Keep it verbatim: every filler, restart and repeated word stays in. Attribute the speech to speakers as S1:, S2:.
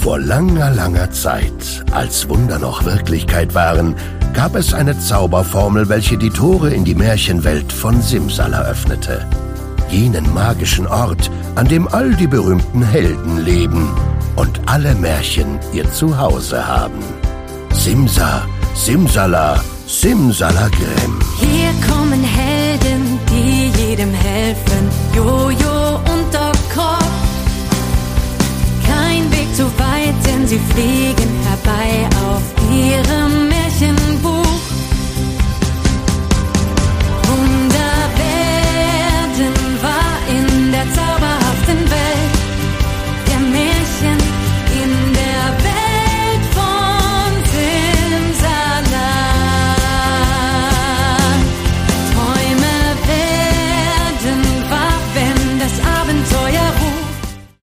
S1: Vor langer, langer Zeit, als Wunder noch Wirklichkeit waren, gab es eine Zauberformel, welche die Tore in die Märchenwelt von Simsala öffnete. Jenen magischen Ort, an dem all die berühmten Helden leben und alle Märchen ihr Zuhause haben. Simsa, Simsala, Simsalagrim.
S2: Hier kommen Helden, die jedem helfen. Jojo und Doktor. Kein Weg zu weit, denn sie fliegen herbei auf ihre